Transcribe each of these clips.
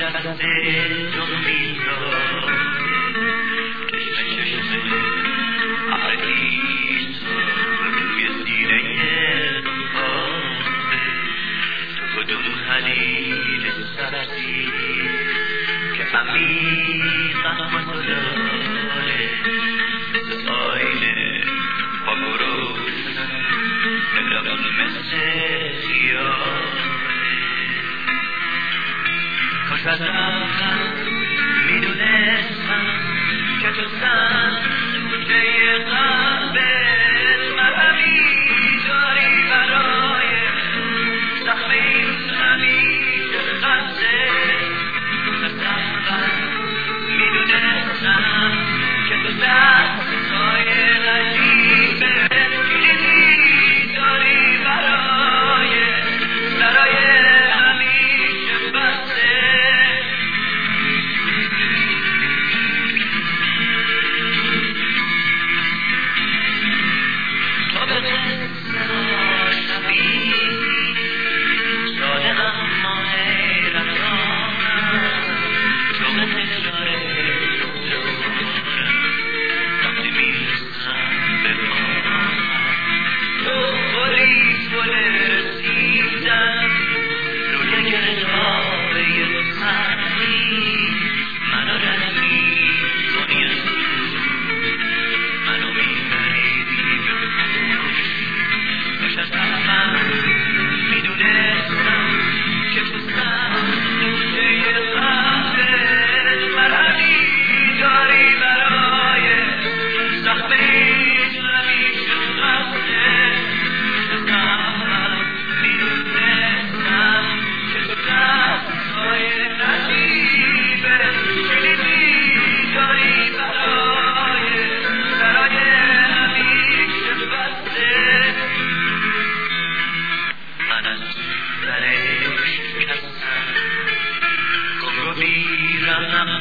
دست تو میداره چشم عریض روی سینه پاره تو کدوم حلیل سبزی که عمیقا تو داره مثل آینه با گروز مثل خیاره کاش از آخر میدونستم که تو سنجه قلبت مرهمی داری برای زخم این همیشه خسته کاش از آخر میدونستم که تو دستای عجیبت کلیدی داری برای همیشه بسته تو به قصه شبی صادق اما حیرتانم تو به تکرار وقتی میرسم به پاهم تو خوری گل رسیدن روی گردابه سردی منو رنگی کنی از منو میبریدی به خوش کاش از من میدونستم که تو سنجه قلبت مرهمی داری برای زخم این همیشه خسته میدونستم که تو دستای نجیبت کلیدی داری برای همیشه بسته من از درش کستم گم بیرم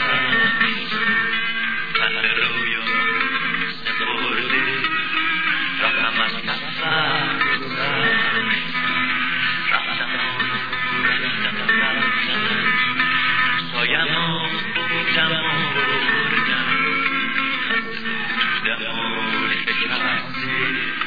من به رویا سپرده رفتم از سفر رفتم سایم و بودم و بردم از بودم و شکسته